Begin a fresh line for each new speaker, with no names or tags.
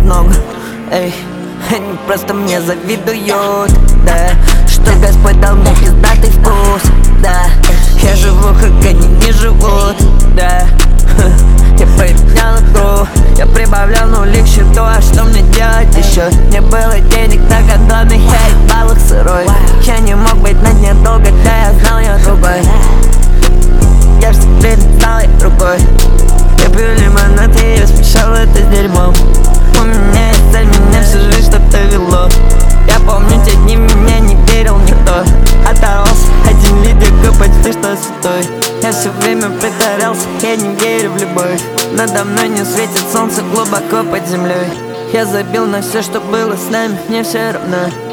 много. Эй, они просто мне завидуют, да. Что Господь дал мне пиздатый вкус, да. Я живу, как они не живут, да. Я поменял игру, я прибавлял нули к счету. А что мне делать еще? Не было денег на гондоны, я ебал их сырой. Я не мог быть на дне долго, да я знал я другой. Я ж теперь стал я другой. Я пью лимонад и я смешал это с дерьмом. У меня есть цель, меня всю жизнь что-то вело. Я помню те дни, мне не верил никто. Оторвался один лидер, почти что святой. Я все время притворялся, я не верю в любовь. Надо мной не светит солнце глубоко под землей. Я забил на все, что было с нами, мне все равно.